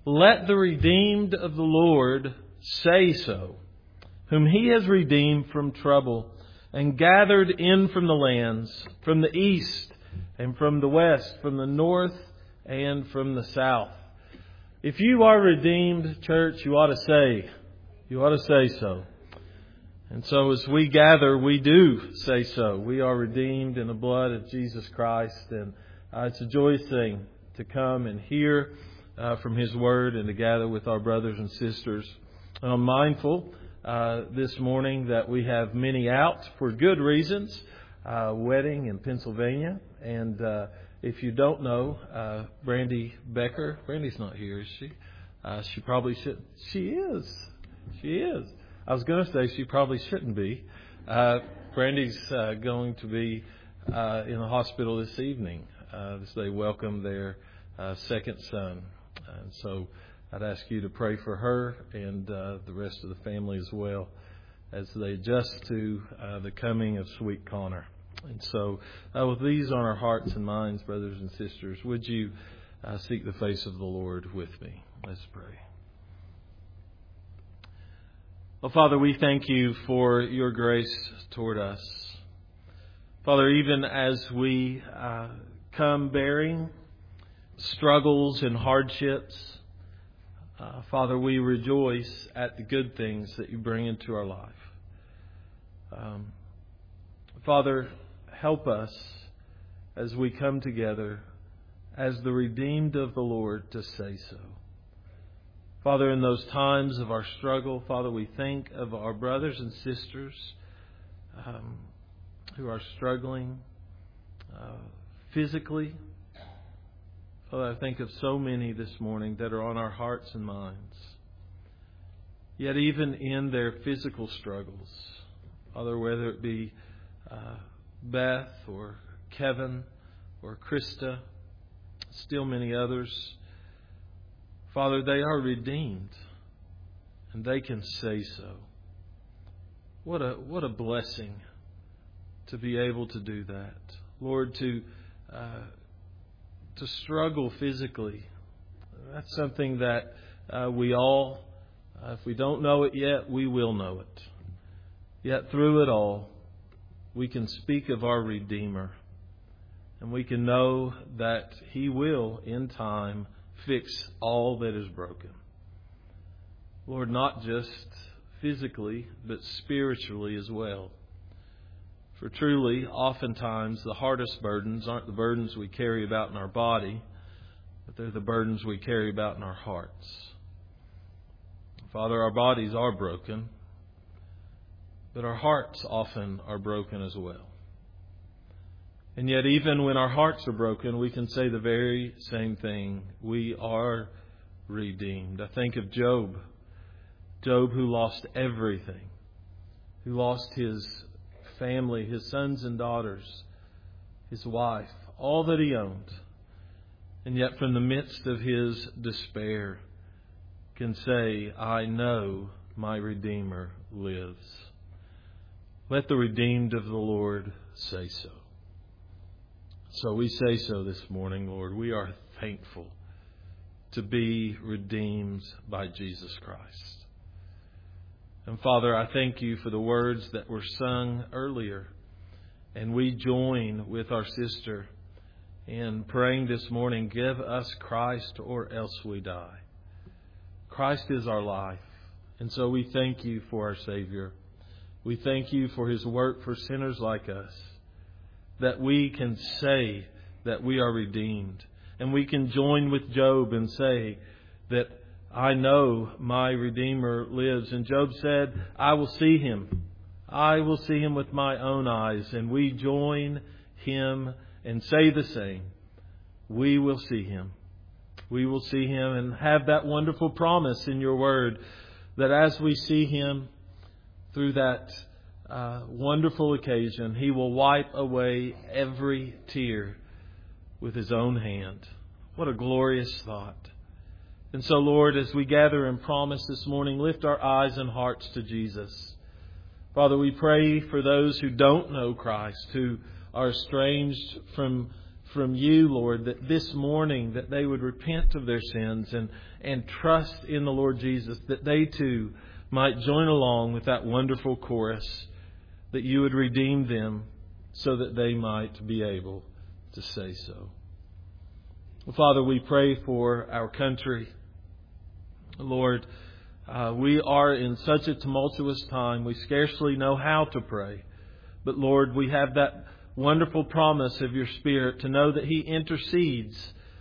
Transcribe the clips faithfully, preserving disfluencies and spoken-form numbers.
let the redeemed of the Lord say so, whom He has redeemed from trouble and gathered in from the lands, from the east and from the west, from the north and from the south. If you are redeemed, church, you ought to say, you ought to say so. And so as we gather, we do say so. We are redeemed in the blood of Jesus Christ. And uh, it's a joyous thing to come and hear uh, from His Word and to gather with our brothers and sisters. And I'm mindful uh, this morning that we have many out for good reasons. Uh, wedding in Pennsylvania. And uh, if you don't know, uh, Brandy Becker, Brandy's not here, is she? Uh, she probably should. She is. She is. I was going to say she probably shouldn't be. Uh, Brandy's uh, going to be uh, in the hospital this evening uh, as they welcome their uh, second son. And so I'd ask you to pray for her and uh, the rest of the family as well as they adjust to uh, the coming of sweet Connor. And so uh, with these on our hearts and minds, brothers and sisters, would you uh, seek the face of the Lord with me? Let's pray. Well, Father, we thank you for your grace toward us. Father, even as we uh, come bearing struggles and hardships, uh, Father, we rejoice at the good things that you bring into our life. Um, Father, help us as we come together as the redeemed of the Lord to say so. Father, in those times of our struggle, Father, we think of our brothers and sisters um, who are struggling uh, physically. Father, I think of so many this morning that are on our hearts and minds. Yet even in their physical struggles, Father, whether it be uh, Beth or Kevin or Krista, still many others, Father, they are redeemed, and they can say so. What a what a blessing to be able to do that, Lord. To uh, to struggle physically, that's something that uh, we all, uh, if we don't know it yet, we will know it. Yet through it all, we can speak of our Redeemer, and we can know that He will, in time, fix all that is broken. Lord, not just physically, but spiritually as well. For truly, oftentimes, the hardest burdens aren't the burdens we carry about in our body, but they're the burdens we carry about in our hearts. Father, our bodies are broken, but our hearts often are broken as well. And yet even when our hearts are broken, we can say the very same thing. We are redeemed. I think of Job. Job who lost everything. Who lost his family, his sons and daughters, his wife, all that he owned. And yet from the midst of his despair can say, I know my Redeemer lives. Let the redeemed of the Lord say so. So we say so this morning, Lord. We are thankful to be redeemed by Jesus Christ. And Father, I thank you for the words that were sung earlier. And we join with our sister in praying this morning, give us Christ or else we die. Christ is our life. And so we thank you for our Savior. We thank you for His work for sinners like us, that we can say that we are redeemed. And we can join with Job and say that I know my Redeemer lives. And Job said, I will see Him. I will see Him with my own eyes. And we join Him and say the same. We will see Him. We will see Him and have that wonderful promise in your word that as we see Him through that uh, wonderful occasion, He will wipe away every tear with His own hand. What a glorious thought. And so, Lord, as we gather and promise this morning, lift our eyes and hearts to Jesus. Father, we pray for those who don't know Christ, who are estranged from from You, Lord, that this morning that they would repent of their sins and, and trust in the Lord Jesus, that they too might join along with that wonderful chorus, that You would redeem them so that they might be able to say so. Well, Father, we pray for our country. Lord, uh, we are in such a tumultuous time, we scarcely know how to pray. But Lord, we have that wonderful promise of Your Spirit to know that He intercedes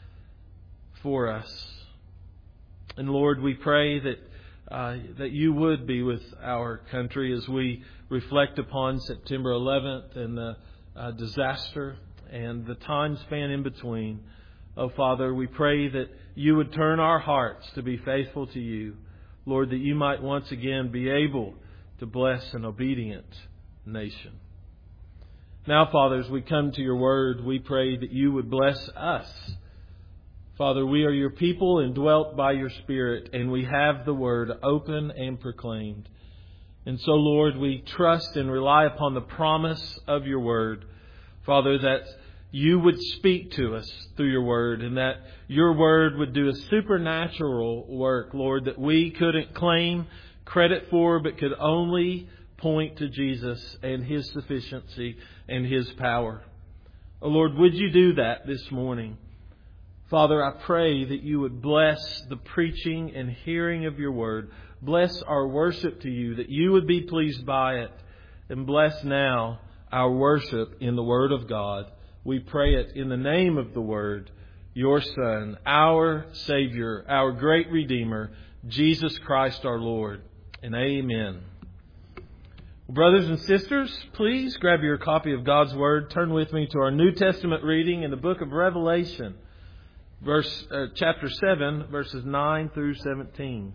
for us. And Lord, we pray that uh, that You would be with our country as we reflect upon September eleventh and the uh, disaster and the time span in between. Oh, Father, we pray that You would turn our hearts to be faithful to You. Lord, that You might once again be able to bless an obedient nation. Now, Father, as we come to Your Word, we pray that You would bless us. Father, we are Your people indwelt by Your Spirit, and we have the Word open and proclaimed. And so, Lord, we trust and rely upon the promise of Your Word. Father, that You would speak to us through Your Word, and that Your Word would do a supernatural work, Lord, that we couldn't claim credit for, but could only point to Jesus and His sufficiency and His power. Oh, Lord, would You do that this morning? Father, I pray that You would bless the preaching and hearing of Your Word. Bless our worship to You, that You would be pleased by it. And bless now our worship in the Word of God. We pray it in the name of the Word, Your Son, our Savior, our great Redeemer, Jesus Christ our Lord. And amen. Brothers and sisters, please grab your copy of God's Word. Turn with me to our New Testament reading in the book of Revelation, verse uh, chapter seven, verses nine through seventeen.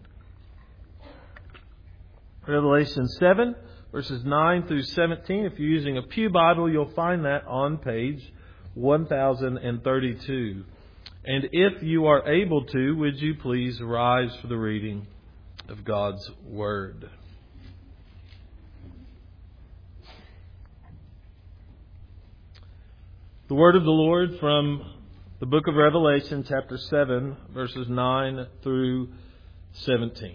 Revelation seven, verses nine through seventeen. If you're using a Pew Bible, you'll find that on page one thousand thirty-two. And if you are able to, would you please rise for the reading of God's Word. The word of the Lord from the book of Revelation, chapter seven, verses nine through seventeen.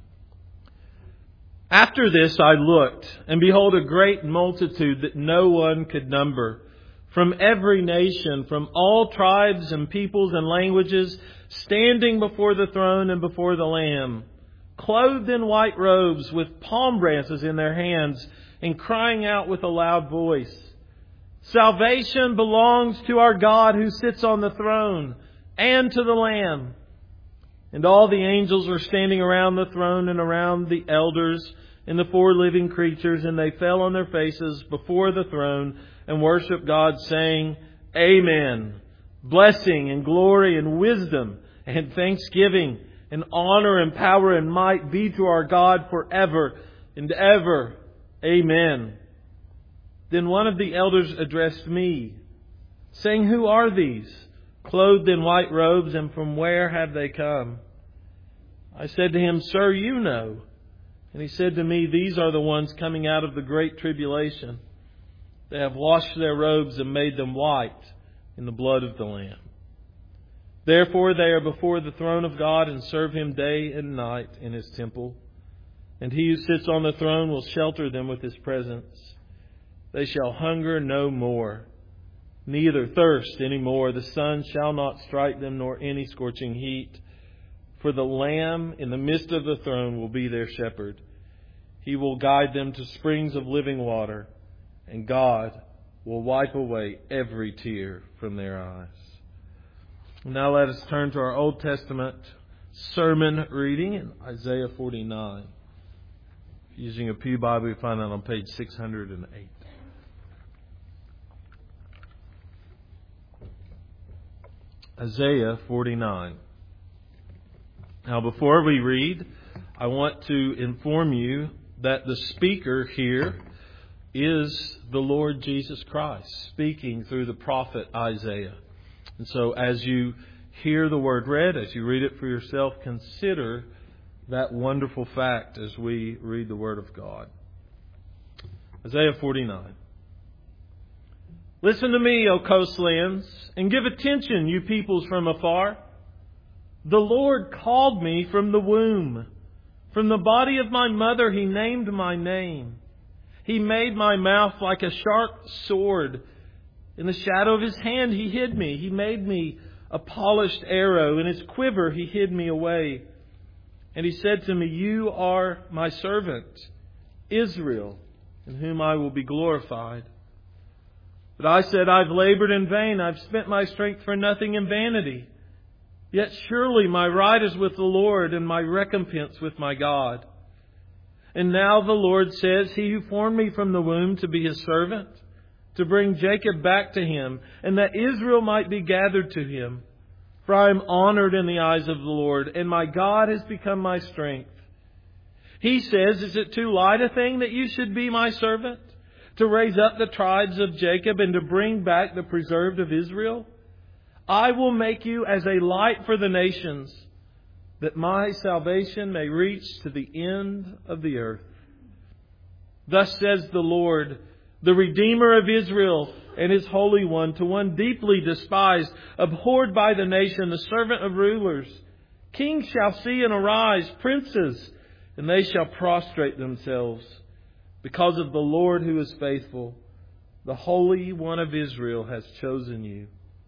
After this I looked, and behold, a great multitude that no one could number, from every nation, from all tribes and peoples and languages, standing before the throne and before the Lamb, clothed in white robes, with palm branches in their hands, and crying out with a loud voice, "Salvation belongs to our God who sits on the throne and to the Lamb." And all the angels were standing around the throne and around the elders and the four living creatures, and they fell on their faces before the throne and worshiped God, saying, "Amen. Blessing and glory and wisdom and thanksgiving and honor and power and might be to our God forever and ever. Amen." Then one of the elders addressed me, saying, "Who are these, clothed in white robes, and from where have they come?" I said to him, "Sir, you know." And he said to me, "These are the ones coming out of the great tribulation. They have washed their robes and made them white in the blood of the Lamb. Therefore they are before the throne of God and serve Him day and night in His temple. And He who sits on the throne will shelter them with His presence. They shall hunger no more, neither thirst any more. The sun shall not strike them, nor any scorching heat. For the Lamb in the midst of the throne will be their shepherd. He will guide them to springs of living water, and God will wipe away every tear from their eyes." Now let us turn to our Old Testament sermon reading in Isaiah forty-nine. Using a Pew Bible, you find that on page six hundred eight. Isaiah forty-nine. Now, before we read, I want to inform you that the speaker here is the Lord Jesus Christ, speaking through the prophet Isaiah. And so as you hear the word read, as you read it for yourself, consider that wonderful fact as we read the Word of God. Isaiah forty-nine. Listen to me, O coastlands, and give attention, you peoples from afar. The Lord called me from the womb. From the body of my mother He named my name. He made my mouth like a sharp sword. In the shadow of His hand He hid me. He made me a polished arrow. In His quiver He hid me away. And He said to me, You are my servant, Israel, in whom I will be glorified. But I said, I've labored in vain. I've spent my strength for nothing in vanity. Yet surely my right is with the Lord, and my recompense with my God. And now the Lord says, He who formed me from the womb to be His servant, to bring Jacob back to Him, and that Israel might be gathered to Him. For I am honored in the eyes of the Lord, and my God has become my strength. He says, Is it too light a thing that you should be my servant, to raise up the tribes of Jacob and to bring back the preserved of Israel? I will make you as a light for the nations, that my salvation may reach to the end of the earth. Thus says the Lord, the Redeemer of Israel and His Holy One, to one deeply despised, abhorred by the nation, the servant of rulers. Kings shall see and arise, princes, and they shall prostrate themselves, because of the Lord who is faithful. The Holy One of Israel has chosen you.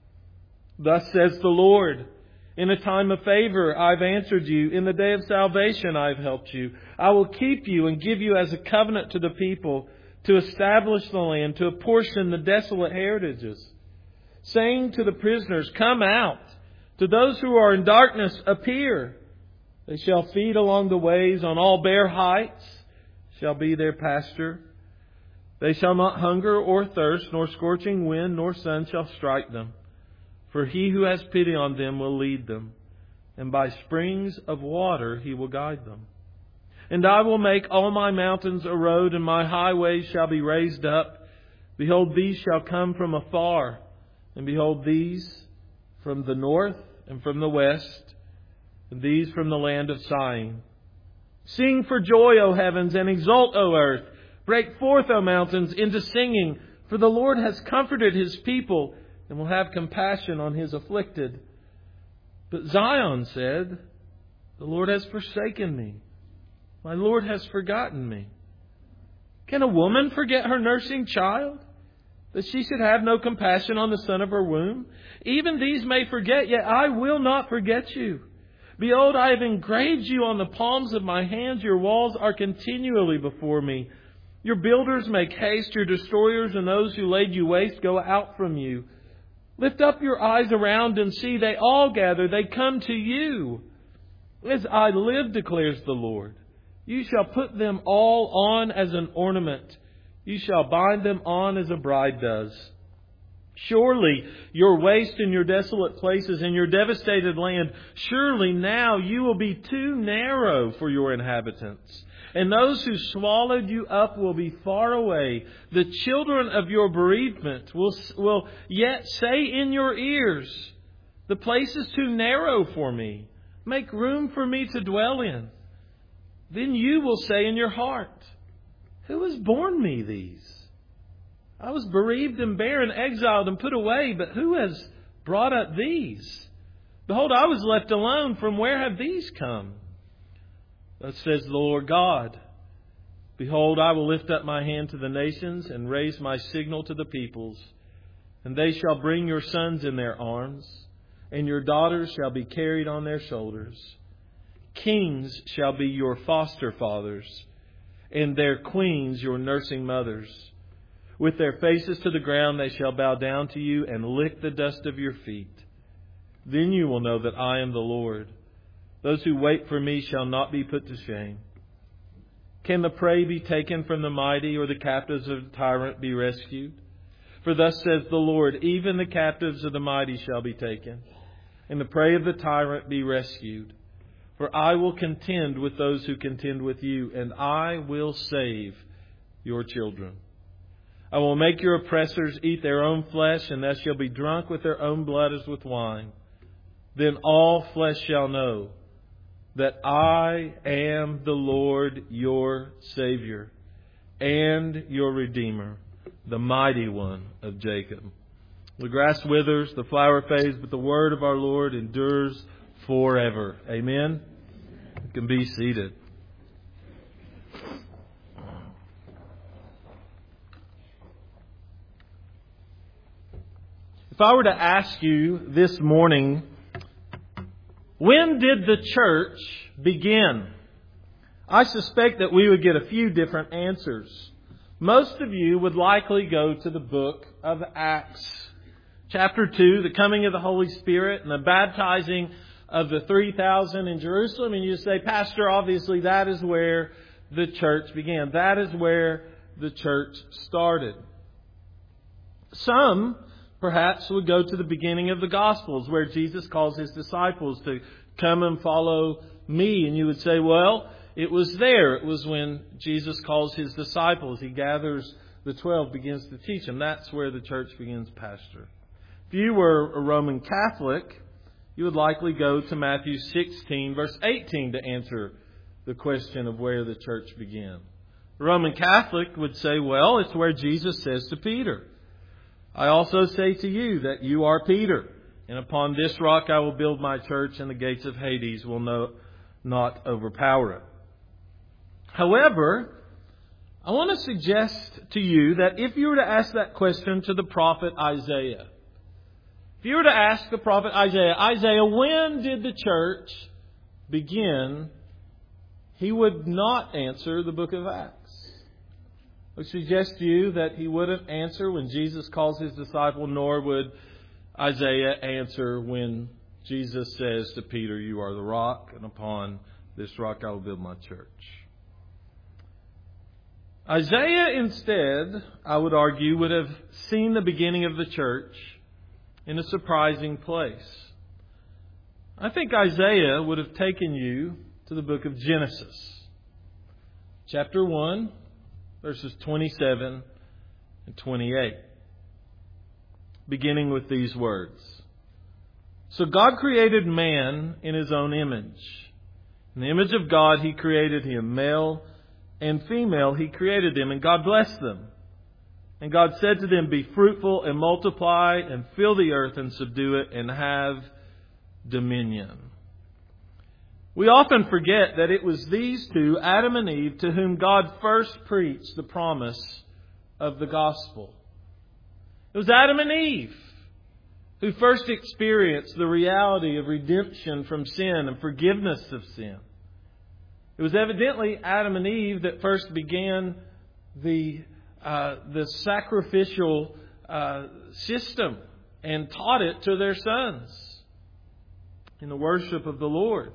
Thus says the Lord, in a time of favor I've answered you. In the day of salvation I've helped you. I will keep you and give you as a covenant to the people, to establish the land, to apportion the desolate heritages. Saying to the prisoners, Come out. To those who are in darkness, appear. They shall feed along the ways, on all bare heights shall be their pasture. They shall not hunger or thirst, nor scorching wind nor sun shall strike them. For He who has pity on them will lead them, and by springs of water He will guide them. And I will make all my mountains a road, and my highways shall be raised up. Behold, these shall come from afar, and behold, these from the north and from the west, and these from the land of sighing. Sing for joy, O heavens, and exult, O earth. Break forth, O mountains, into singing, for the Lord has comforted His people, and will have compassion on His afflicted. But Zion said, The Lord has forsaken me. My Lord has forgotten me. Can a woman forget her nursing child, that she should have no compassion on the son of her womb? Even these may forget, yet I will not forget you. Behold, I have engraved you on the palms of my hands. Your walls are continually before me. Your builders make haste. Your destroyers and those who laid you waste go out from you. Lift up your eyes around and see, they all gather, they come to you. As I live, declares the Lord, you shall put them all on as an ornament. You shall bind them on as a bride does. Surely your waste and your desolate places and your devastated land, surely now you will be too narrow for your inhabitants. And those who swallowed you up will be far away. The children of your bereavement will, will yet say in your ears, The place is too narrow for me. Make room for me to dwell in. Then you will say in your heart, Who has borne me these? I was bereaved and barren, exiled and put away, but who has brought up these? Behold, I was left alone. From where have these come? Thus says the Lord God, Behold, I will lift up my hand to the nations and raise my signal to the peoples. And they shall bring your sons in their arms, and your daughters shall be carried on their shoulders. Kings shall be your foster fathers, and their queens your nursing mothers. With their faces to the ground they shall bow down to you and lick the dust of your feet. Then you will know that I am the Lord. Those who wait for me shall not be put to shame. Can the prey be taken from the mighty, or the captives of the tyrant be rescued? For thus says the Lord, even the captives of the mighty shall be taken, and the prey of the tyrant be rescued. For I will contend with those who contend with you, and I will save your children. I will make your oppressors eat their own flesh, and they shall be drunk with their own blood as with wine. Then all flesh shall know that I am the Lord your Savior and your Redeemer, the mighty one of Jacob. The grass withers, the flower fades, but the word of our Lord endures forever. Amen. You can be seated. If I were to ask you this morning, when did the church begin? I suspect that we would get a few different answers. Most of you would likely go to the book of Acts. Chapter two, the coming of the Holy Spirit and the baptizing of the three thousand in Jerusalem. And you say, Pastor, obviously that is where the church began. That is where the church started. Some perhaps would go to the beginning of the Gospels where Jesus calls His disciples to come and follow me. And you would say, well, it was there. It was when Jesus calls His disciples. He gathers the twelve, begins to teach them. That's where the church begins, Pastor. If you were a Roman Catholic, you would likely go to Matthew sixteen, verse eighteen to answer the question of where the church began. The Roman Catholic would say, well, it's where Jesus says to Peter, I also say to you that you are Peter, and upon this rock I will build my church, and the gates of Hades will no, not overpower it. However, I want to suggest to you that if you were to ask that question to the prophet Isaiah, if you were to ask the prophet Isaiah, Isaiah, when did the church begin? He would not answer the book of Acts. I would suggest to you that he wouldn't answer when Jesus calls His disciple, nor would Isaiah answer when Jesus says to Peter, you are the rock, and upon this rock I will build my church. Isaiah instead, I would argue, would have seen the beginning of the church in a surprising place. I think Isaiah would have taken you to the book of Genesis, chapter one, verses twenty-seven and twenty-eight, beginning with these words. So God created man in His own image. In the image of God He created him, male and female He created them, and God blessed them. And God said to them, be fruitful and multiply and fill the earth and subdue it and have dominion. We often forget that it was these two, Adam and Eve, to whom God first preached the promise of the gospel. It was Adam and Eve who first experienced the reality of redemption from sin and forgiveness of sin. It was evidently Adam and Eve that first began the uh, the sacrificial uh, system and taught it to their sons in the worship of the Lord.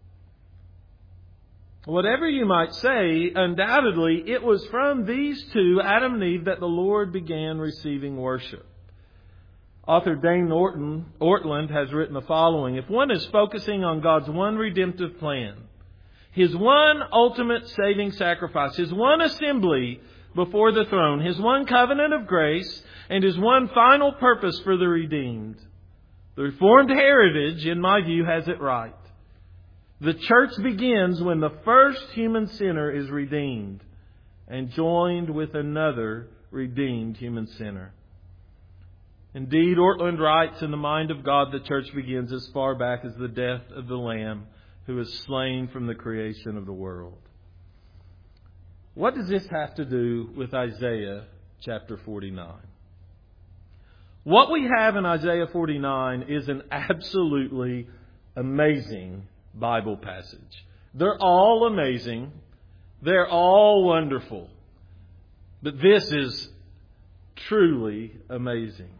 Whatever you might say, undoubtedly it was from these two, Adam and Eve, that the Lord began receiving worship. Author Dane Orton, Ortland has written the following. If one is focusing on God's one redemptive plan, His one ultimate saving sacrifice, His one assembly before the throne, His one covenant of grace, and His one final purpose for the redeemed, the Reformed heritage, in my view, has it right. The church begins when the first human sinner is redeemed and joined with another redeemed human sinner. Indeed, Ortland writes, in the mind of God, the church begins as far back as the death of the Lamb who was slain from the creation of the world. What does this have to do with Isaiah chapter forty-nine? What we have in Isaiah forty-nine is an absolutely amazing Bible passage. They're all amazing. They're all wonderful. But this is truly amazing.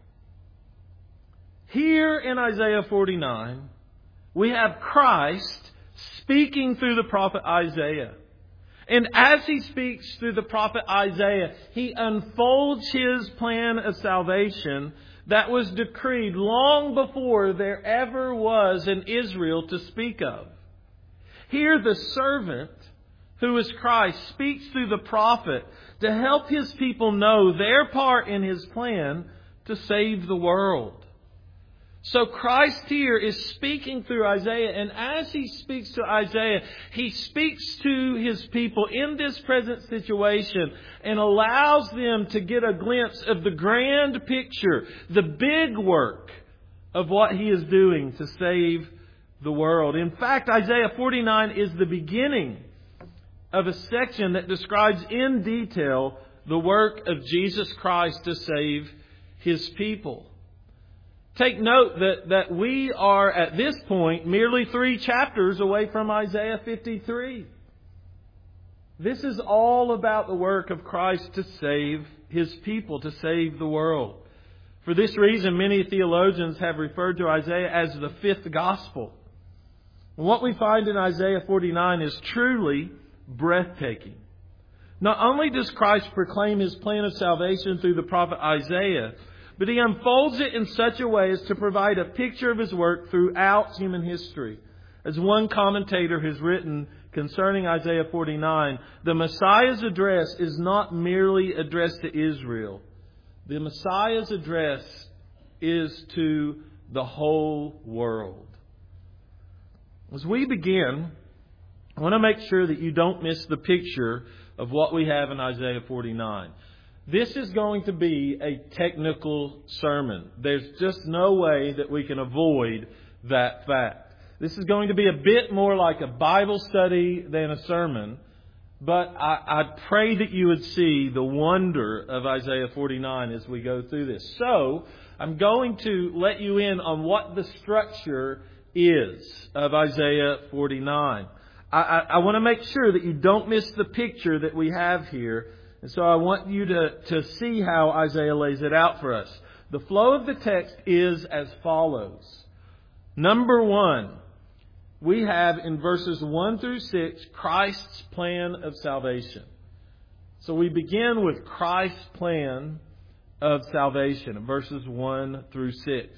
Here in Isaiah forty-nine, we have Christ speaking through the prophet Isaiah. And as He speaks through the prophet Isaiah, He unfolds His plan of salvation that was decreed long before there ever was an Israel to speak of. Here the servant, who is Christ, speaks through the prophet to help His people know their part in His plan to save the world. So Christ here is speaking through Isaiah, and as He speaks to Isaiah, He speaks to His people in this present situation and allows them to get a glimpse of the grand picture, the big work of what He is doing to save the world. In fact, Isaiah forty-nine is the beginning of a section that describes in detail the work of Jesus Christ to save His people. Take note that, that we are at this point merely three chapters away from Isaiah fifty-three. This is all about the work of Christ to save His people, to save the world. For this reason, many theologians have referred to Isaiah as the fifth gospel. And what we find in Isaiah forty-nine is truly breathtaking. Not only does Christ proclaim His plan of salvation through the prophet Isaiah, but He unfolds it in such a way as to provide a picture of His work throughout human history. As one commentator has written concerning Isaiah forty-nine, the Messiah's address is not merely addressed to Israel. The Messiah's address is to the whole world. As we begin, I want to make sure that you don't miss the picture of what we have in Isaiah forty-nine. This is going to be a technical sermon. There's just no way that we can avoid that fact. This is going to be a bit more like a Bible study than a sermon. But I, I pray that you would see the wonder of Isaiah forty-nine as we go through this. So, I'm going to let you in on what the structure is of Isaiah forty-nine. I, I, I want to make sure that you don't miss the picture that we have here. And so I want you to, to see how Isaiah lays it out for us. The flow of the text is as follows. Number one, we have in verses one through six, Christ's plan of salvation. So we begin with Christ's plan of salvation in verses one through six.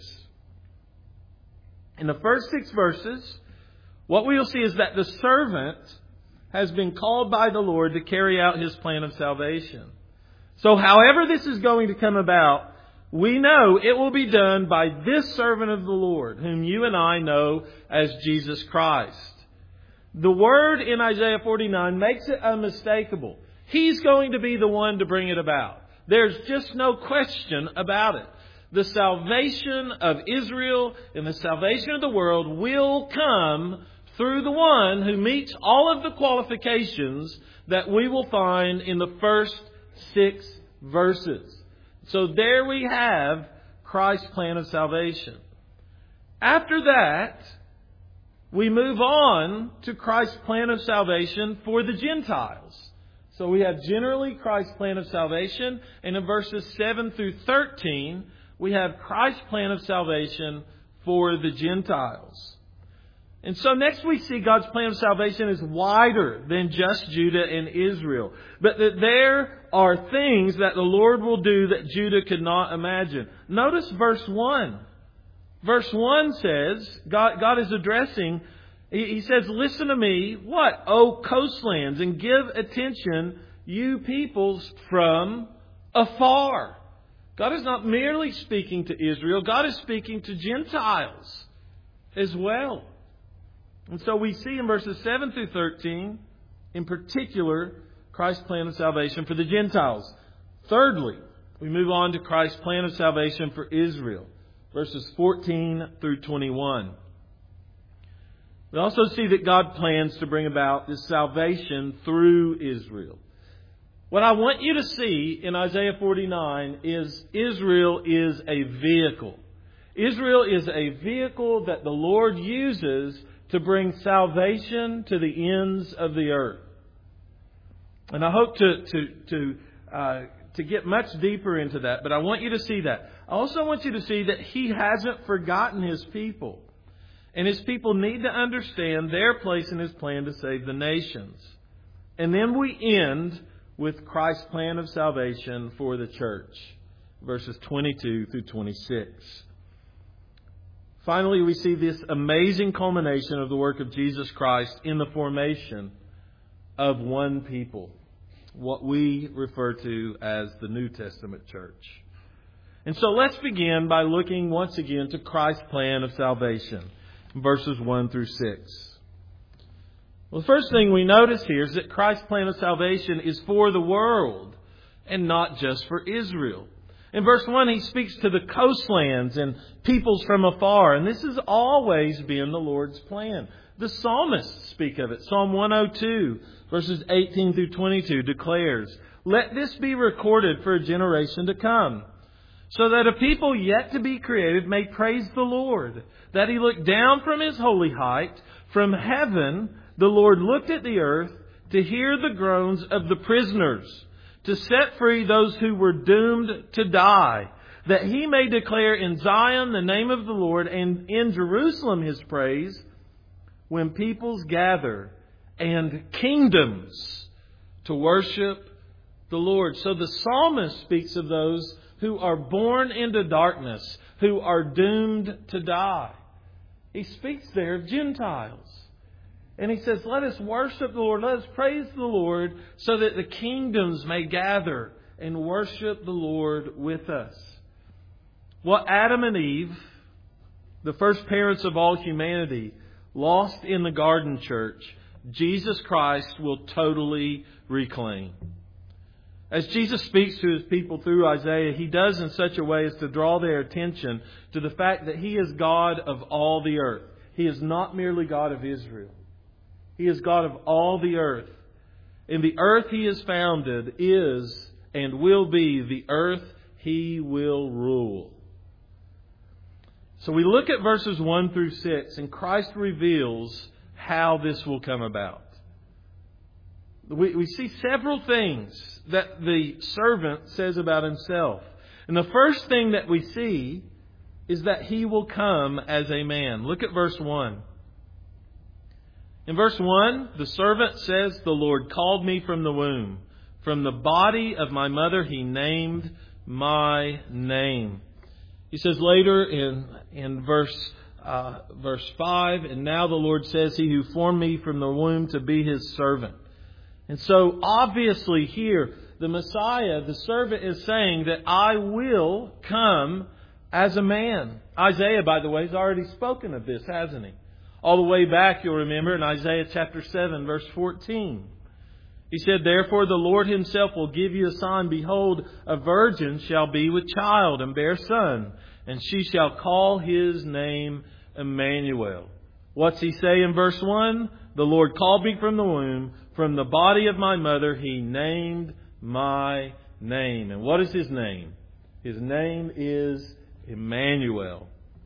In the first six verses, what we will see is that the servant has been called by the Lord to carry out His plan of salvation. So however this is going to come about, we know it will be done by this servant of the Lord, whom you and I know as Jesus Christ. The word in Isaiah forty-nine makes it unmistakable. He's going to be the one to bring it about. There's just no question about it. The salvation of Israel and the salvation of the world will come through the one who meets all of the qualifications that we will find in the first six verses. So there we have Christ's plan of salvation. After that, we move on to Christ's plan of salvation for the Gentiles. So we have generally Christ's plan of salvation, and in verses seven through thirteen, we have Christ's plan of salvation for the Gentiles. And so next we see God's plan of salvation is wider than just Judah and Israel. But that there are things that the Lord will do that Judah could not imagine. Notice verse one. Verse one says, God, God is addressing, he, he says, listen to me, what? O coastlands, and give attention, you peoples from afar. God is not merely speaking to Israel. God is speaking to Gentiles as well. And so we see in verses seven through thirteen, in particular, Christ's plan of salvation for the Gentiles. Thirdly, we move on to Christ's plan of salvation for Israel. Verses fourteen through twenty-one. We also see that God plans to bring about this salvation through Israel. What I want you to see in Isaiah forty-nine is Israel is a vehicle. Israel is a vehicle that the Lord uses to bring salvation to the ends of the earth. And I hope to to to uh, to get much deeper into that, but I want you to see that. I also want you to see that He hasn't forgotten His people. And His people need to understand their place in His plan to save the nations. And then we end with Christ's plan of salvation for the church. Verses twenty-two through twenty-six. Finally, we see this amazing culmination of the work of Jesus Christ in the formation of one people. What we refer to as the New Testament church. And so let's begin by looking once again to Christ's plan of salvation, verses one through six. Well, the first thing we notice here is that Christ's plan of salvation is for the world and not just for Israel. In verse one, He speaks to the coastlands and peoples from afar. And this has always been the Lord's plan. The psalmists speak of it. Psalm one oh two, verses eighteen through twenty-two declares, "Let this be recorded for a generation to come, so that a people yet to be created may praise the Lord, that He looked down from His holy height. From heaven the Lord looked at the earth to hear the groans of the prisoners, to set free those who were doomed to die, that He may declare in Zion the name of the Lord, and in Jerusalem His praise, when peoples gather and kingdoms to worship the Lord." So the psalmist speaks of those who are born into darkness, who are doomed to die. He speaks there of Gentiles. And he says, let us worship the Lord, let us praise the Lord, so that the kingdoms may gather and worship the Lord with us. What Adam and Eve, the first parents of all humanity, lost in the garden, church, Jesus Christ will totally reclaim. As Jesus speaks to His people through Isaiah, He does in such a way as to draw their attention to the fact that He is God of all the earth. He is not merely God of Israel. He is God of all the earth. And the earth He has founded is and will be the earth He will rule. So we look at verses one through six, and Christ reveals how this will come about. We, we see several things that the servant says about himself. And the first thing that we see is that He will come as a man. Look at verse one. In verse one, the servant says, "The Lord called me from the womb. From the body of my mother He named my name." He says later in, in verse, uh, verse five, "And now the Lord says, He who formed me from the womb to be His servant." And so obviously here, the Messiah, the servant, is saying that I will come as a man. Isaiah, by the way, has already spoken of this, hasn't he? All the way back, you'll remember, in Isaiah chapter seven, verse fourteen. He said, "Therefore the Lord Himself will give you a sign. Behold, a virgin shall be with child and bear son, and she shall call His name Emmanuel." What's He say in verse one? "The Lord called me from the womb. From the body of my mother He named my name." And what is His name? His name is Emmanuel.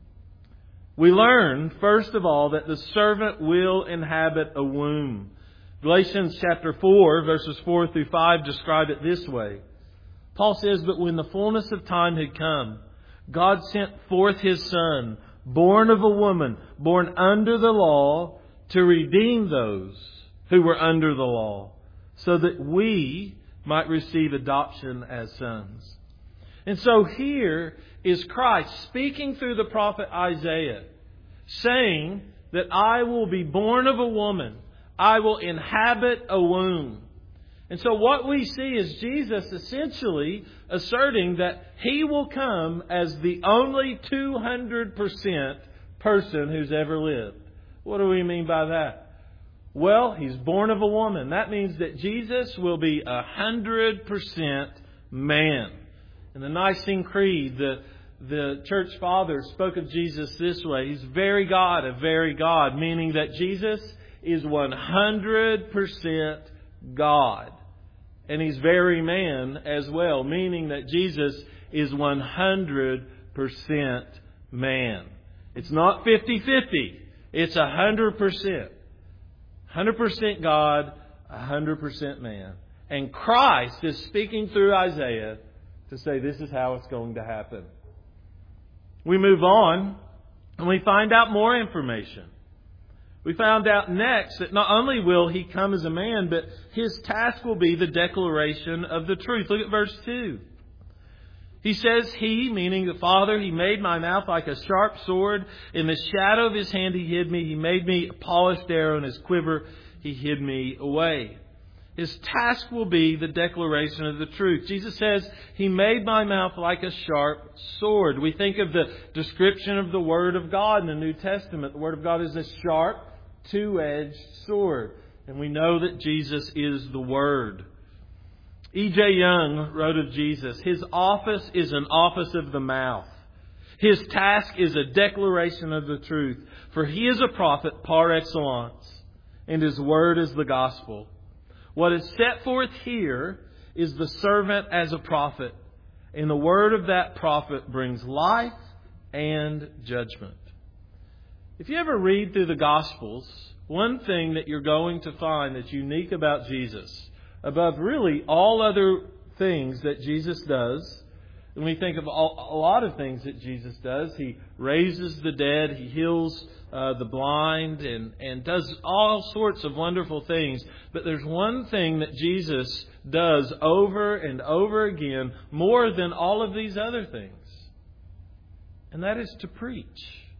We learn, first of all, that the servant will inhabit a womb. Galatians chapter four, verses four through five describe it this way. Paul says, "But when the fullness of time had come, God sent forth His Son, born of a woman, born under the law, to redeem those who were under the law, so that we might receive adoption as sons." And so here is Christ speaking through the prophet Isaiah, saying that I will be born of a woman. I will inhabit a womb. And so what we see is Jesus essentially asserting that He will come as the only two hundred percent person who's ever lived. What do we mean by that? Well, He's born of a woman. That means that Jesus will be one hundred percent man. In the Nicene Creed, the, the church fathers spoke of Jesus this way. He's very God of very God, meaning that Jesus is one hundred percent God. And He's very man as well, meaning that Jesus is one hundred percent man. It's not fifty-fifty. It's one hundred percent. one hundred percent God, one hundred percent man. And Christ is speaking through Isaiah to say this is how it's going to happen. We move on and we find out more information. We found out next that not only will He come as a man, but His task will be the declaration of the truth. Look at verse two. He says, "He," meaning the Father, "He made my mouth like a sharp sword. In the shadow of His hand He hid me. He made me a polished arrow. In His quiver He hid me away." His task will be the declaration of the truth. Jesus says, He made my mouth like a sharp sword. We think of the description of the Word of God in the New Testament. The Word of God is a sharp, two-edged sword. And we know that Jesus is the Word. E J Young wrote of Jesus, His office is an office of the mouth. His task is a declaration of the truth. For He is a prophet par excellence, and His word is the gospel. What is set forth here is the servant as a prophet, and the word of that prophet brings life and judgment. If you ever read through the Gospels, one thing that you're going to find that's unique about Jesus, above really all other things that Jesus does, and we think of all, a lot of things that Jesus does. He raises the dead, He heals uh, the blind, and, and does all sorts of wonderful things. But there's one thing that Jesus does over and over again, more than all of these other things. And that is to preach.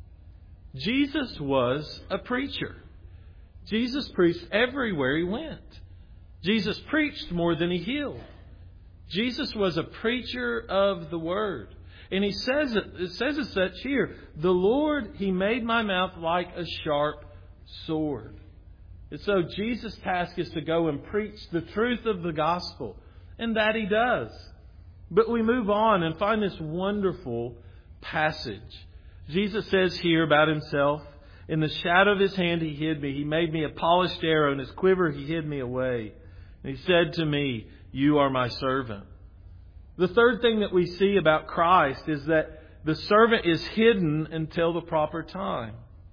Jesus was a preacher. Jesus preached everywhere He went. Jesus preached more than He healed. Jesus was a preacher of the Word. And He says it, it says as such here, the Lord, He made my mouth like a sharp sword. And so Jesus' task is to go and preach the truth of the gospel. And that He does. But we move on and find this wonderful passage. Jesus says here about Himself, in the shadow of His hand He hid me. He made me a polished arrow. In His quiver He hid me away. And He said to me, You are my servant. The third thing that we see about Christ is that the servant is hidden until the proper time.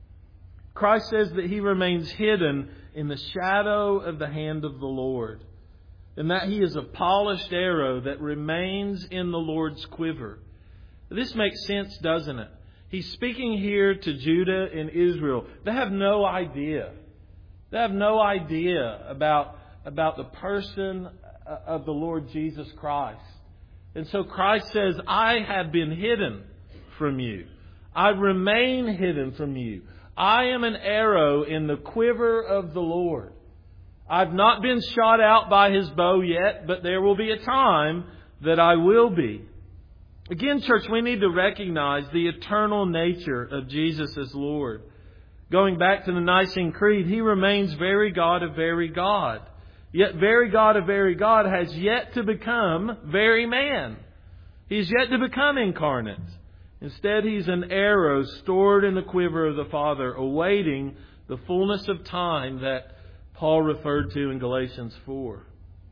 Christ says that He remains hidden in the shadow of the hand of the Lord. And that He is a polished arrow that remains in the Lord's quiver. This makes sense, doesn't it? He's speaking here to Judah and Israel. They have no idea. They have no idea about, about the person of the Lord Jesus Christ. And so Christ says, I have been hidden from you. I remain hidden from you. I am an arrow in the quiver of the Lord. I've not been shot out by His bow yet, but there will be a time that I will be. Again, church, we need to recognize the eternal nature of Jesus as Lord. Going back to the Nicene Creed, He remains very God of very God. Yet very God of very God has yet to become very man. He's yet to become incarnate. Instead, He's an arrow stored in the quiver of the Father, awaiting the fullness of time that Paul referred to in Galatians four.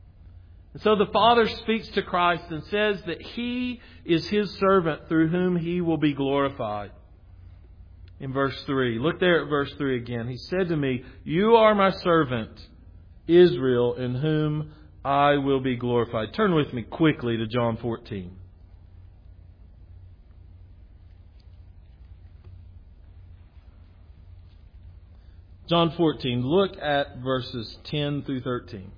And so the Father speaks to Christ and says that He is His servant through whom He will be glorified. In verse three, look there at verse three again. He said to me, You are my servant, Israel, in whom I will be glorified. Turn with me quickly to John fourteen. John fourteen, look at verses ten through thirteen.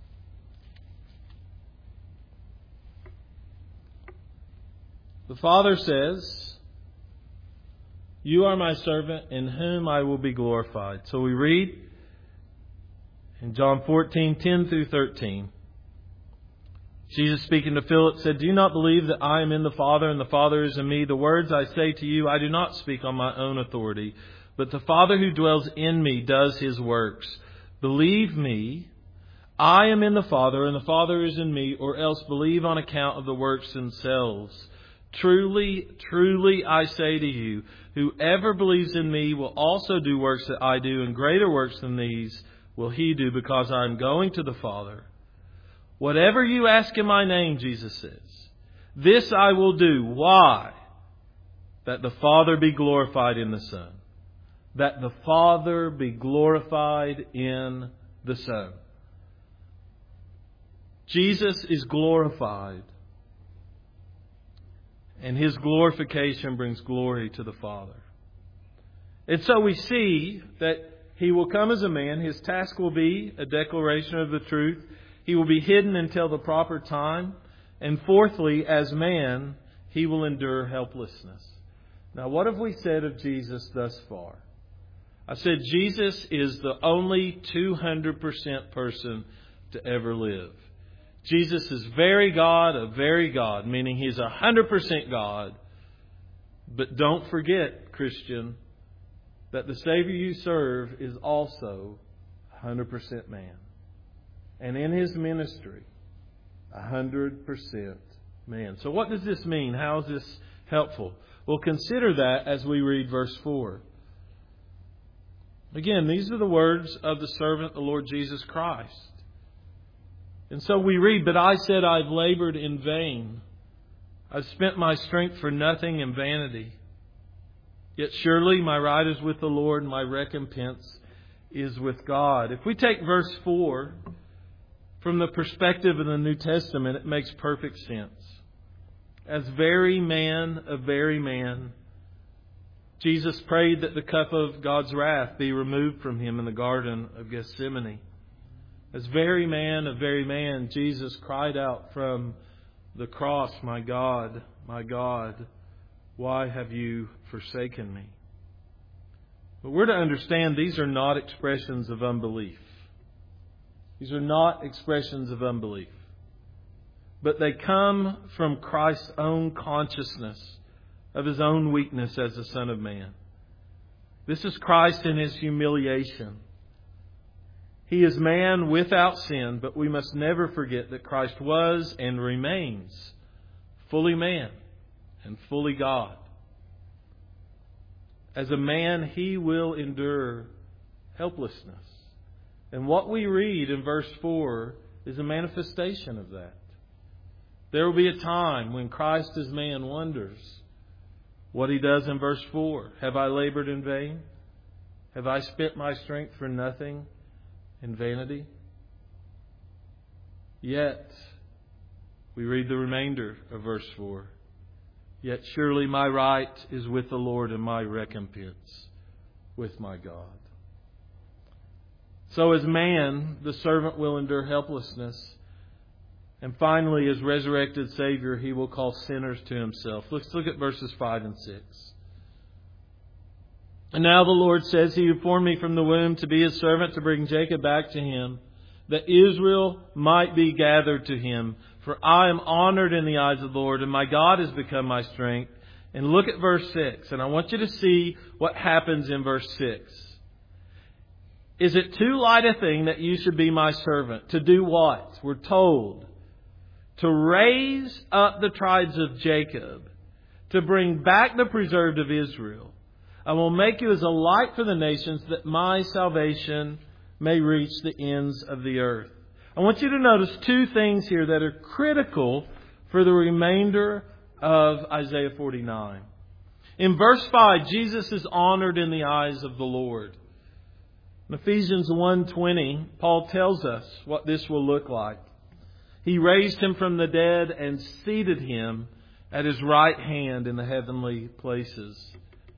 The Father says, You are my servant, in whom I will be glorified. So we read in John fourteen, ten through thirteen. Jesus speaking to Philip said, Do you not believe that I am in the Father and the Father is in me? The words I say to you, I do not speak on my own authority, but the Father who dwells in me does His works. Believe me, I am in the Father and the Father is in me, or else believe on account of the works themselves. Truly, truly, I say to you, whoever believes in me will also do works that I do, and greater works than these will he do, because I am going to the Father. Whatever you ask in my name, Jesus says, this I will do. Why? That the Father be glorified in the Son. That the Father be glorified in the Son. Jesus is glorified. And His glorification brings glory to the Father. And so we see that He will come as a man. His task will be a declaration of the truth. He will be hidden until the proper time. And fourthly, as man, He will endure helplessness. Now, what have we said of Jesus thus far? I said Jesus is the only two hundred percent person to ever live. Jesus is very God of very God, meaning He's one hundred percent God. But don't forget, Christian, that the Savior you serve is also one hundred percent man. And in His ministry, one hundred percent man. So what does this mean? How is this helpful? Well, consider that as we read verse four. Again, these are the words of the servant, the Lord Jesus Christ. And so we read, "But I said, I've labored in vain. I've spent my strength for nothing in vanity. Yet surely my right is with the Lord, and my recompense is with God." If we take verse four from the perspective of the New Testament, it makes perfect sense. As very man of very man, Jesus prayed that the cup of God's wrath be removed from Him in the Garden of Gethsemane. As very man of very man, Jesus cried out from the cross, "My God, my God, why have you forsaken me?" But we're to understand these are not expressions of unbelief. These are not expressions of unbelief. But they come from Christ's own consciousness of His own weakness as the Son of Man. This is Christ in His humiliation. He is man without sin, but we must never forget that Christ was and remains fully man and fully God. As a man, He will endure helplessness. And what we read in verse four is a manifestation of that. There will be a time when Christ as man wonders what He does in verse four. "Have I labored in vain? Have I spent my strength for nothing in vanity?" Yet, we read the remainder of verse four. "Yet surely my right is with the Lord, and my recompense with my God." So as man, the servant will endure helplessness. And finally, as resurrected Savior, He will call sinners to Himself. Let's look at verses five and six. "And now the Lord says, He who formed me from the womb to be His servant, to bring Jacob back to Him, that Israel might be gathered to Him. For I am honored in the eyes of the Lord, and my God has become my strength." And look at verse six. And I want you to see what happens in verse six. "Is it too light a thing that you should be my servant?" To do what? We're told to raise up the tribes of Jacob, to bring back the preserved of Israel. "I will make you as a light for the nations, that my salvation may reach the ends of the earth." I want you to notice two things here that are critical for the remainder of Isaiah forty-nine. In verse five, Jesus is honored in the eyes of the Lord. In Ephesians one twenty, Paul tells us what this will look like. He raised Him from the dead and seated Him at His right hand in the heavenly places.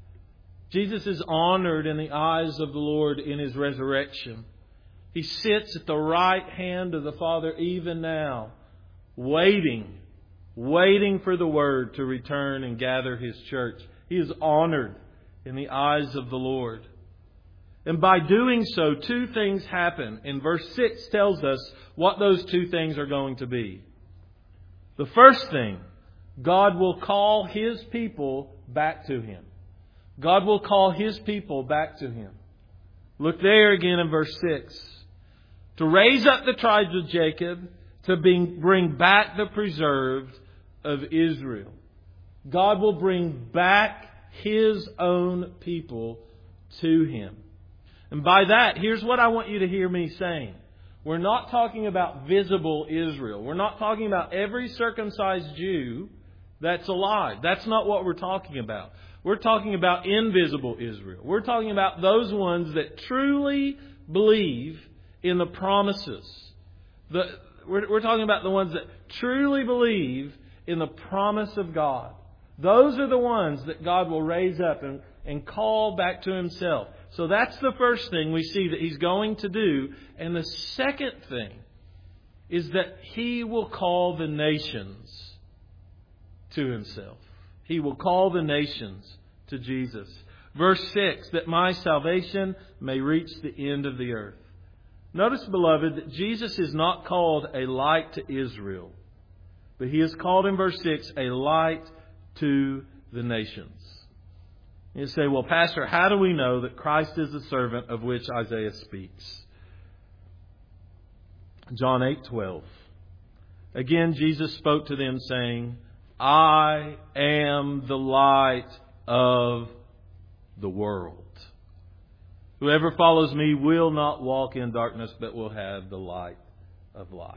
Jesus is honored in the eyes of the Lord in His resurrection. He sits at the right hand of the Father even now, waiting, waiting for the Word to return and gather His church. He is honored in the eyes of the Lord. And by doing so, two things happen. And verse six tells us what those two things are going to be. The first thing, God will call His people back to Him. God will call His people back to Him. Look there again in verse six. To raise up the tribes of Jacob, to bring back the preserved of Israel. God will bring back His own people to Him. And by that, here's what I want you to hear me saying. We're not talking about visible Israel. We're not talking about every circumcised Jew that's alive. That's not what we're talking about. We're talking about invisible Israel. We're talking about those ones that truly believe in the promises. The, we're, we're talking about the ones that truly believe in the promise of God. Those are the ones that God will raise up and, and call back to Himself. So that's the first thing we see that He's going to do. And the second thing is that He will call the nations to Himself. He will call the nations to Jesus. Verse six, that my salvation may reach the end of the earth. Notice, beloved, that Jesus is not called a light to Israel, but He is called in verse six a light to the nations. You say, well, Pastor, how do we know that Christ is the servant of which Isaiah speaks? John eight twelve. Again, Jesus spoke to them, saying, I am the light of the world. Whoever follows me will not walk in darkness, but will have the light of life.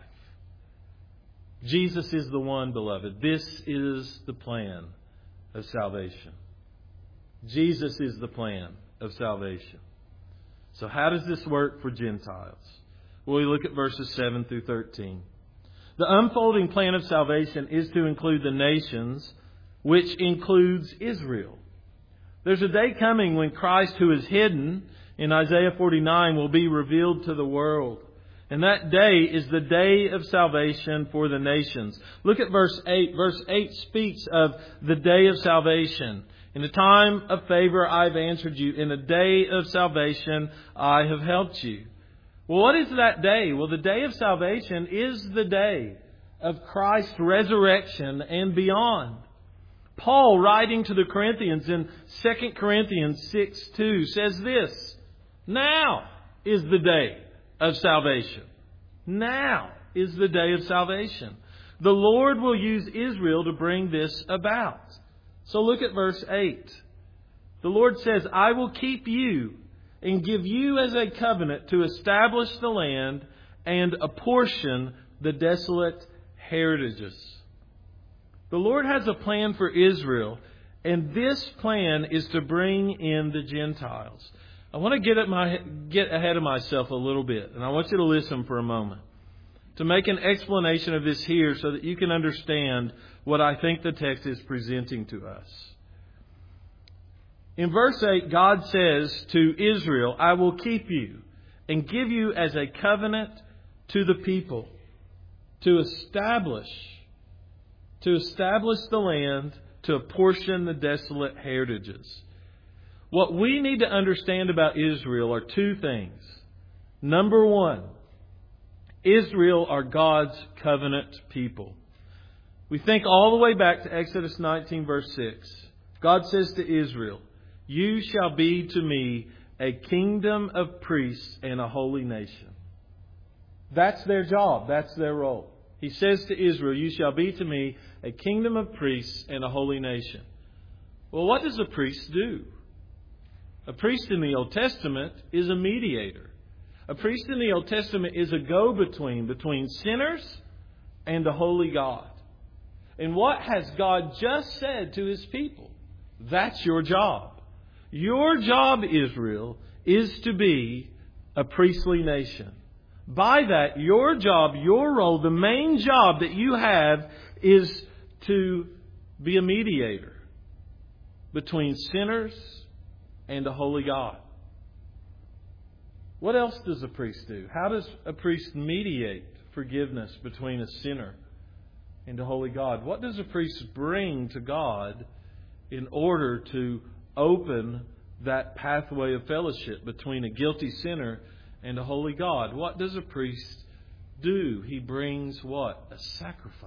Jesus is the one, beloved. This is the plan of salvation. Jesus is the plan of salvation. So how does this work for Gentiles? Well, we look at verses seven through thirteen. The unfolding plan of salvation is to include the nations, which includes Israel. There's a day coming when Christ, who is hidden in Isaiah forty-nine, will be revealed to the world. And that day is the day of salvation for the nations. Look at verse eight. Verse eight speaks of the day of salvation. In a time of favor, I've answered you. In a day of salvation, I have helped you. Well, what is that day? Well, the day of salvation is the day of Christ's resurrection and beyond. Paul, writing to the Corinthians in Second Corinthians six two, says this, now is the day of salvation. Now is the day of salvation. The Lord will use Israel to bring this about. So look at verse eight. The Lord says, I will keep you and give you as a covenant to establish the land and apportion the desolate heritages. The Lord has a plan for Israel, and this plan is to bring in the Gentiles. I want to get at my get ahead of myself a little bit, and I want you to listen for a moment to make an explanation of this here so that you can understand what I think the text is presenting to us. In verse eight, God says to Israel, I will keep you and give you as a covenant to the people to establish, to establish the land, to apportion the desolate heritages. What we need to understand about Israel are two things. Number one, Israel are God's covenant people. We think all the way back to Exodus nineteen, verse six. God says to Israel, you shall be to me a kingdom of priests and a holy nation. That's their job. That's their role. He says to Israel, you shall be to me a kingdom of priests and a holy nation. Well, what does a priest do? A priest in the Old Testament is a mediator. A priest in the Old Testament is a go-between between sinners and the holy God. And what has God just said to His people? That's your job. Your job, Israel, is to be a priestly nation. By that, your job, your role, the main job that you have is to be a mediator between sinners and a holy God. What else does a priest do? How does a priest mediate forgiveness between a sinner and a holy God? What does a priest bring to God in order to open that pathway of fellowship between a guilty sinner and a holy God? What does a priest do? He brings what? A sacrifice.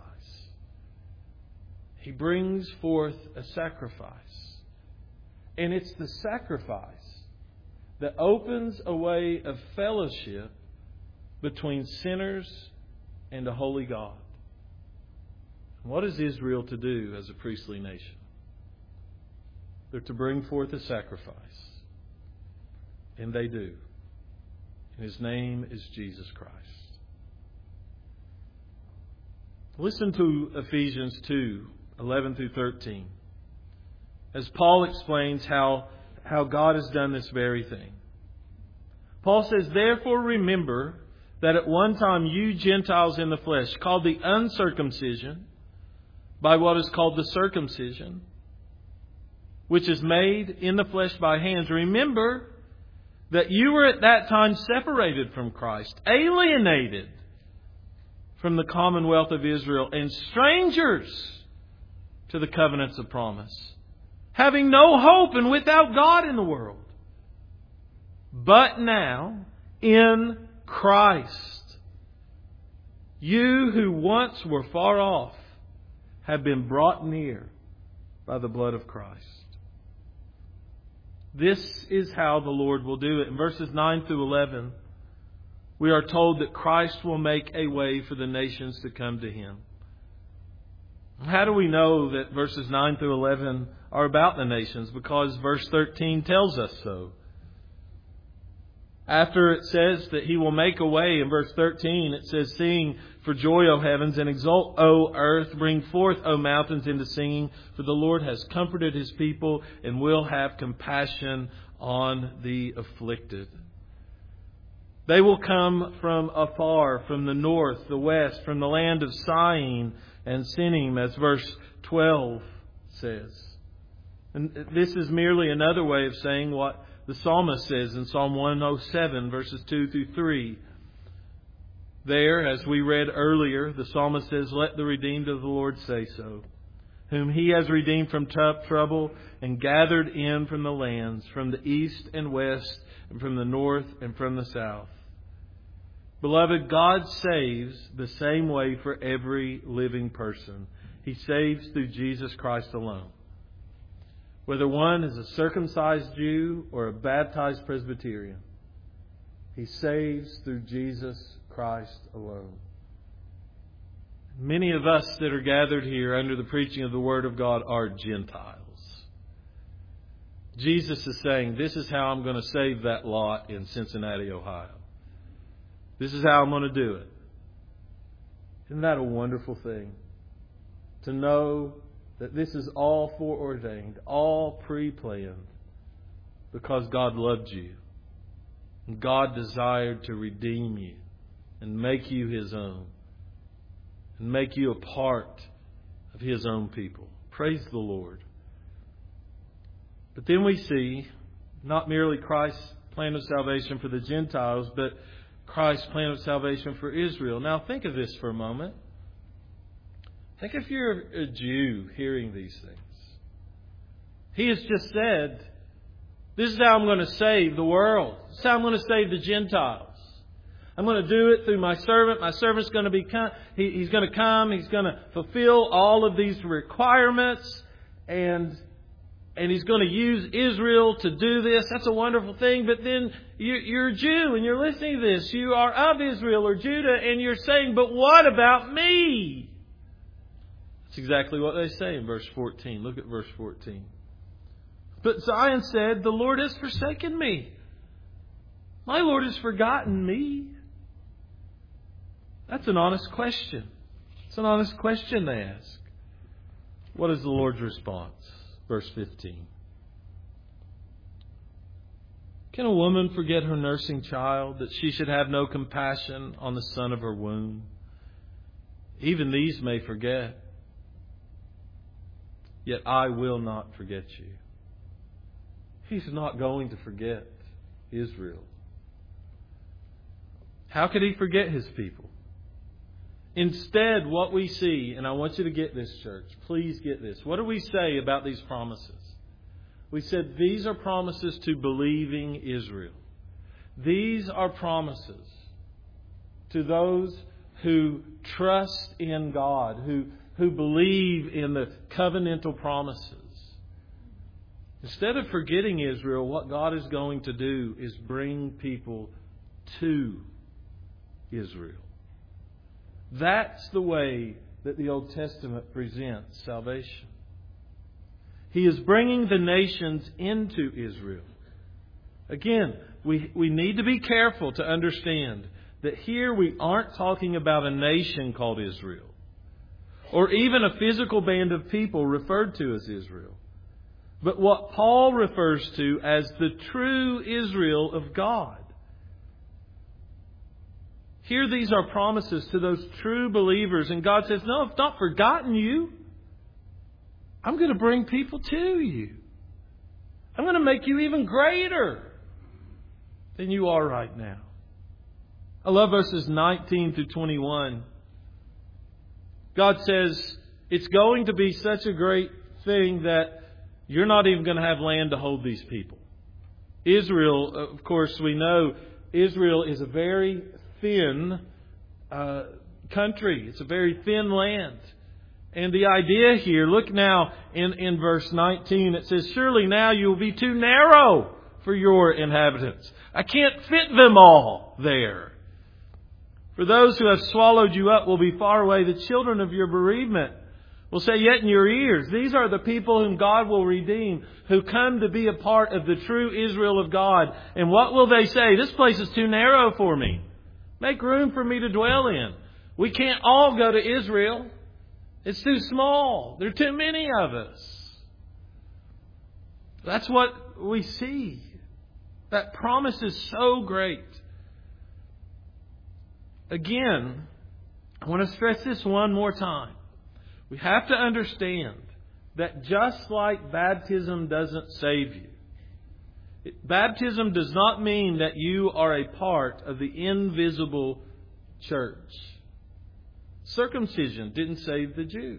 He brings forth a sacrifice. And it's the sacrifice that opens a way of fellowship between sinners and a holy God. What is Israel to do as a priestly nation? They're to bring forth a sacrifice. And they do. And His name is Jesus Christ. Listen to Ephesians two, eleven through thirteen. As Paul explains how, how God has done this very thing. Paul says, therefore remember that at one time you Gentiles in the flesh, called the uncircumcision by what is called the circumcision, which is made in the flesh by hands. Remember that you were at that time separated from Christ, alienated from the commonwealth of Israel, and strangers to the covenants of promise, having no hope and without God in the world. But now, in Christ. You who once were far off have been brought near by the blood of Christ. This is how the Lord will do it. In verses nine through eleven, we are told that Christ will make a way for the nations to come to Him. How do we know that verses nine through eleven are about the nations? Because verse thirteen tells us so. After it says that He will make a way, in verse thirteen it says, "Sing for joy, O heavens, and exult, O earth. Bring forth, O mountains, into singing. For the Lord has comforted His people and will have compassion on the afflicted." They will come from afar, from the north, the west, from the land of sighing and sinning, as verse twelve says. And this is merely another way of saying what the psalmist says in Psalm one oh seven, verses two through three. There, as we read earlier, the psalmist says, "Let the redeemed of the Lord say so, whom He has redeemed from tough trouble and gathered in from the lands, from the east and west, and from the north and from the south." Beloved, God saves the same way for every living person. He saves through Jesus Christ alone. Whether one is a circumcised Jew or a baptized Presbyterian, He saves through Jesus Christ alone. Many of us that are gathered here under the preaching of the Word of God are Gentiles. Jesus is saying, this is how I'm going to save that lot in Cincinnati, Ohio. This is how I'm going to do it. Isn't that a wonderful thing? To know that this is all foreordained, all pre-planned, because God loved you. And God desired to redeem you and make you His own. And make you a part of His own people. Praise the Lord. But then we see not merely Christ's plan of salvation for the Gentiles, but Christ's plan of salvation for Israel. Now think of this for a moment. Think if you're a Jew hearing these things. He has just said, this is how I'm going to save the world. This is how I'm going to save the Gentiles. I'm going to do it through my servant. My servant's going to be, he, he's going to come. He's going to fulfill all of these requirements. And And He's going to use Israel to do this. That's a wonderful thing. But then you're a Jew and you're listening to this. You are of Israel or Judah and you're saying, but what about me? That's exactly what they say in verse fourteen. Look at verse fourteen. But Zion said, the Lord has forsaken me. My Lord has forgotten me. That's an honest question. It's an honest question they ask. What is the Lord's response? Verse fifteen. Can a woman forget her nursing child, that she should have no compassion on the son of her womb? Even these may forget, yet I will not forget you. He's not going to forget Israel. How could He forget His people? Instead, what we see, and I want you to get this, church, please get this. What do we say about these promises? We said these are promises to believing Israel. These are promises to those who trust in God, who, who believe in the covenantal promises. Instead of forgetting Israel, what God is going to do is bring people to Israel. That's the way that the Old Testament presents salvation. He is bringing the nations into Israel. Again, we, we need to be careful to understand that here we aren't talking about a nation called Israel, or even a physical band of people referred to as Israel, but what Paul refers to as the true Israel of God. Here these are promises to those true believers. And God says, no, I've not forgotten you. I'm going to bring people to you. I'm going to make you even greater than you are right now. I love verses nineteen through twenty-one. God says, it's going to be such a great thing that you're not even going to have land to hold these people. Israel, of course, we know, Israel is a very thin uh, country. It's a very thin land. And the idea here, look now in, in verse nineteen, it says, surely now you will be too narrow for your inhabitants. I can't fit them all there. For those who have swallowed you up will be far away. The children of your bereavement will say yet in your ears, these are the people whom God will redeem, who come to be a part of the true Israel of God. And what will they say? This place is too narrow for me. Make room for me to dwell in. We can't all go to Israel. It's too small. There are too many of us. That's what we see. That promise is so great. Again, I want to stress this one more time. We have to understand that just like baptism doesn't save you, baptism does not mean that you are a part of the invisible church. Circumcision didn't save the Jew.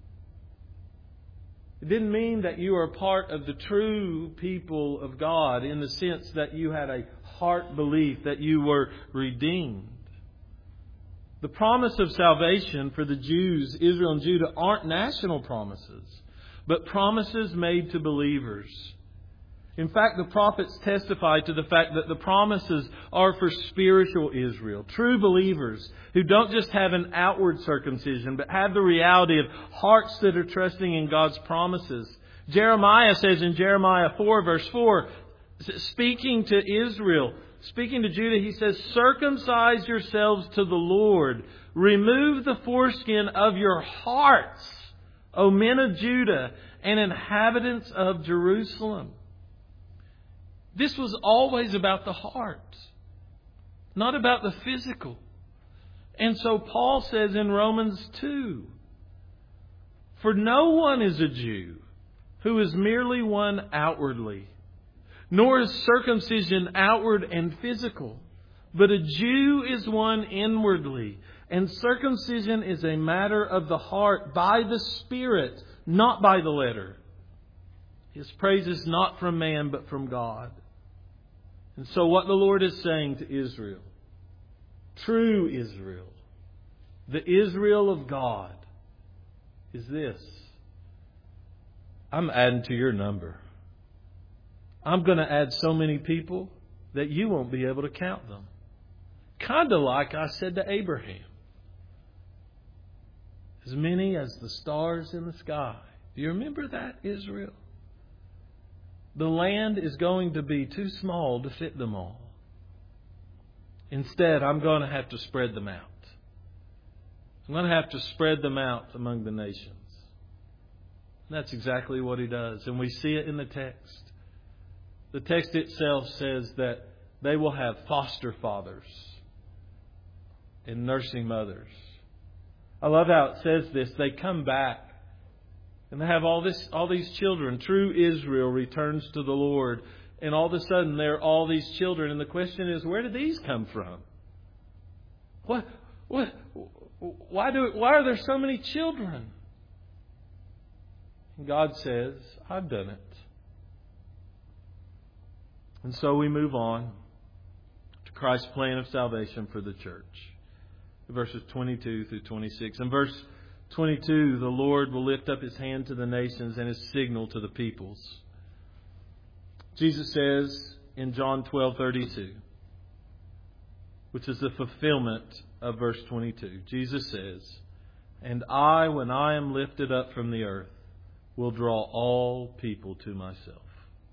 It didn't mean that you are a part of the true people of God in the sense that you had a heart belief that you were redeemed. The promise of salvation for the Jews, Israel and Judah, aren't national promises, but promises made to believers. In fact, the prophets testify to the fact that the promises are for spiritual Israel, true believers who don't just have an outward circumcision, but have the reality of hearts that are trusting in God's promises. Jeremiah says in Jeremiah four, verse four, speaking to Israel, speaking to Judah, he says, circumcise yourselves to the Lord. Remove the foreskin of your hearts, O men of Judah and inhabitants of Jerusalem. This was always about the heart, not about the physical. And so Paul says in Romans two, for no one is a Jew who is merely one outwardly, nor is circumcision outward and physical, but a Jew is one inwardly, and circumcision is a matter of the heart by the Spirit, not by the letter. His praise is not from man, but from God. And so what the Lord is saying to Israel, true Israel, the Israel of God, is this. I'm adding to your number. I'm going to add so many people that you won't be able to count them. Kind of like I said to Abraham. As many as the stars in the sky. Do you remember that, Israel? The land is going to be too small to fit them all. Instead, I'm going to have to spread them out. I'm going to have to spread them out among the nations. And that's exactly what He does. And we see it in the text. The text itself says that they will have foster fathers and nursing mothers. I love how it says this. They come back and they have all this, all these children. True Israel returns to the Lord. And all of a sudden there are all these children. And the question is, where did these come from? What, what, why do, why are there so many children? And God says, I've done it. And so we move on to Christ's plan of salvation for the church. Verses twenty-two through twenty-six. In verse twenty-two, the Lord will lift up His hand to the nations and His signal to the peoples. Jesus says in John twelve thirty-two, which is the fulfillment of verse twenty-two. Jesus says, and I, when I am lifted up from the earth, will draw all people to myself.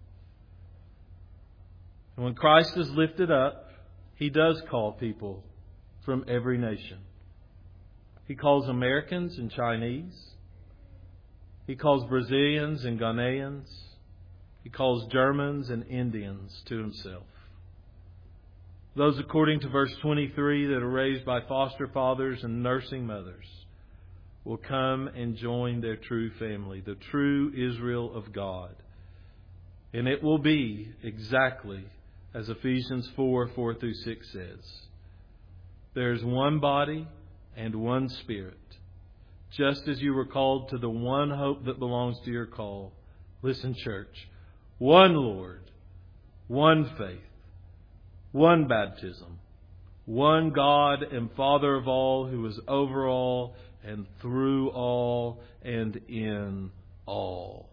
And when Christ is lifted up, He does call people from every nation. He calls Americans and Chinese. He calls Brazilians and Ghanaians. He calls Germans and Indians to Himself. Those, according to verse twenty-three, that are raised by foster fathers and nursing mothers will come and join their true family, the true Israel of God. And it will be exactly as Ephesians four, four through six says. There is one body and one Spirit. Just as you were called to the one hope that belongs to your call. Listen, church. One Lord, one faith, one baptism, one God and Father of all, who is over all and through all and in all.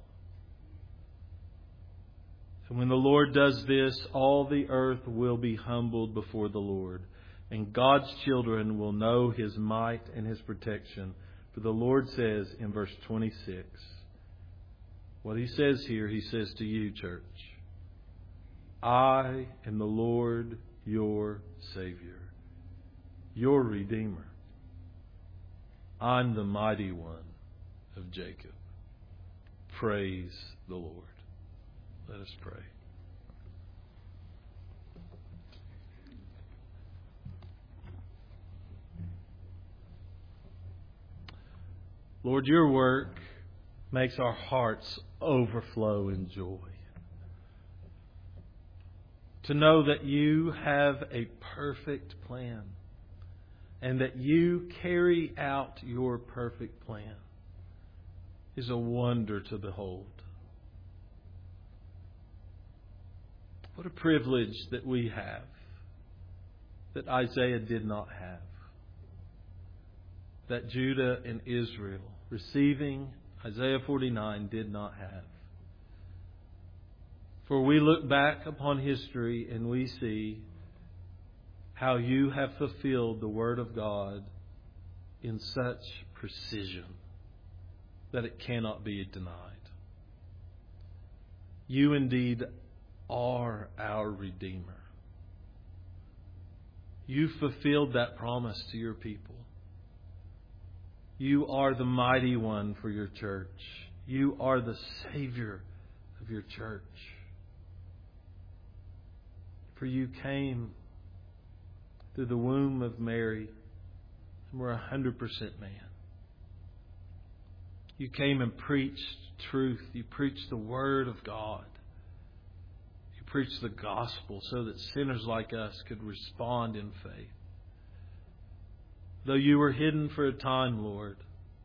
And when the Lord does this, all the earth will be humbled before the Lord, and God's children will know His might and His protection. For the Lord says in verse twenty-six, what He says here, He says to you, church, I am the Lord your Savior, your Redeemer. I'm the mighty one of Jacob. Praise the Lord. Let us pray. Lord, your work makes our hearts overflow in joy. To know that you have a perfect plan and that you carry out your perfect plan is a wonder to behold. What a privilege that we have that Isaiah did not have. That Judah and Israel, receiving Isaiah forty-nine, did not have. For we look back upon history and we see how you have fulfilled the Word of God in such precision that it cannot be denied. You indeed are our Redeemer. You fulfilled that promise to your people. You are the mighty one for your church. You are the Savior of your church. For you came through the womb of Mary and were one hundred percent man. You came and preached truth. You preached the Word of God. You preached the gospel so that sinners like us could respond in faith. Though you were hidden for a time, Lord,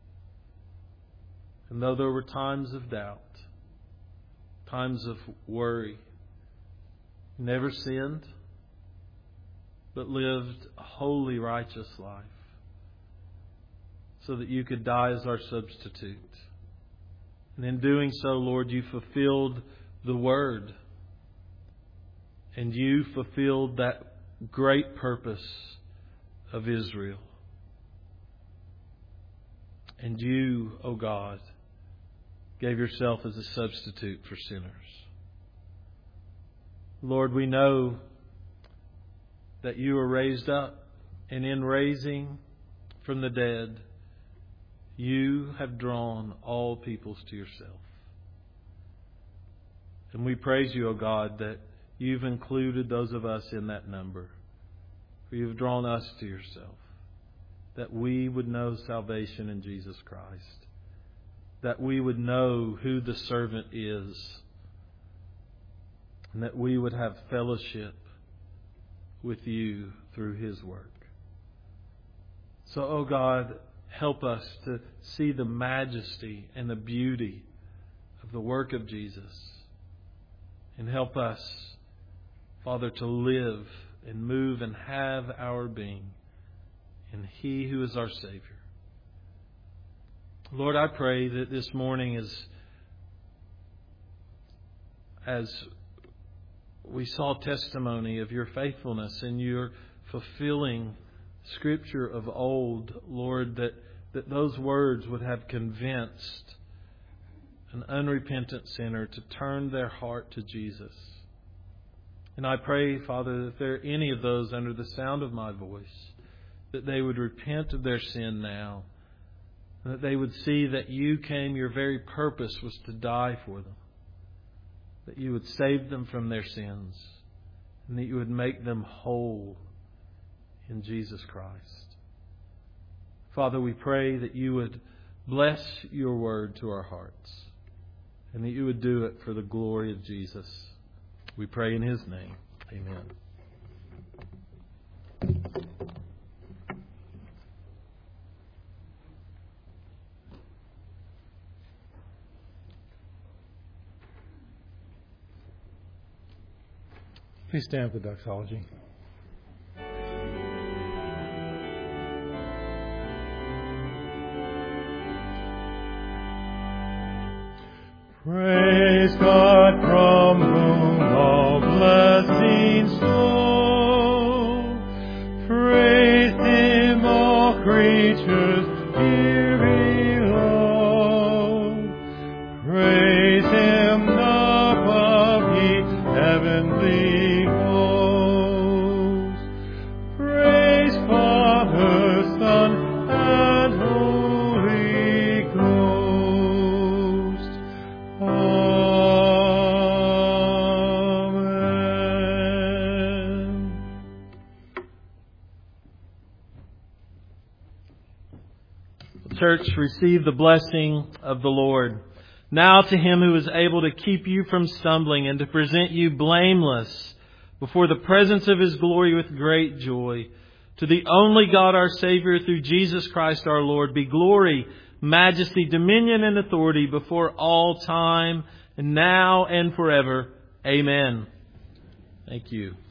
and though there were times of doubt, times of worry, you never sinned, but lived a holy, righteous life so that you could die as our substitute. And in doing so, Lord, you fulfilled the Word, and you fulfilled that great purpose of Israel. And you, O God, gave yourself as a substitute for sinners. Lord, we know that you are raised up, and in raising from the dead, you have drawn all peoples to yourself. And we praise you, O God, that you've included those of us in that number. For you've drawn us to yourself, that we would know salvation in Jesus Christ, that we would know who the servant is, and that we would have fellowship with you through His work. So, oh God, help us to see the majesty and the beauty of the work of Jesus. And help us, Father, to live and move and have our being in He who is our Savior. Lord, I pray that this morning as, as we saw testimony of your faithfulness and your fulfilling Scripture of old, Lord, that, that those words would have convinced an unrepentant sinner to turn their heart to Jesus. And I pray, Father, that if there are any of those under the sound of my voice, that they would repent of their sin now, and that they would see that you came, your very purpose was to die for them, that you would save them from their sins, and that you would make them whole in Jesus Christ. Father, we pray that you would bless your word to our hearts, and that you would do it for the glory of Jesus. We pray in His name. Amen. Please stand for the doxology. Praise God from whom all blessings flow. Praise Him, all creatures here below. Praise Him above, ye heavenly hosts. Praise Father, Son, and Holy Ghost. Amen. Church, receive the blessing of the Lord. Now to Him who is able to keep you from stumbling and to present you blameless before the presence of His glory with great joy. To the only God our Savior through Jesus Christ our Lord be glory, majesty, dominion, and authority before all time, and now and forever. Amen. Thank you.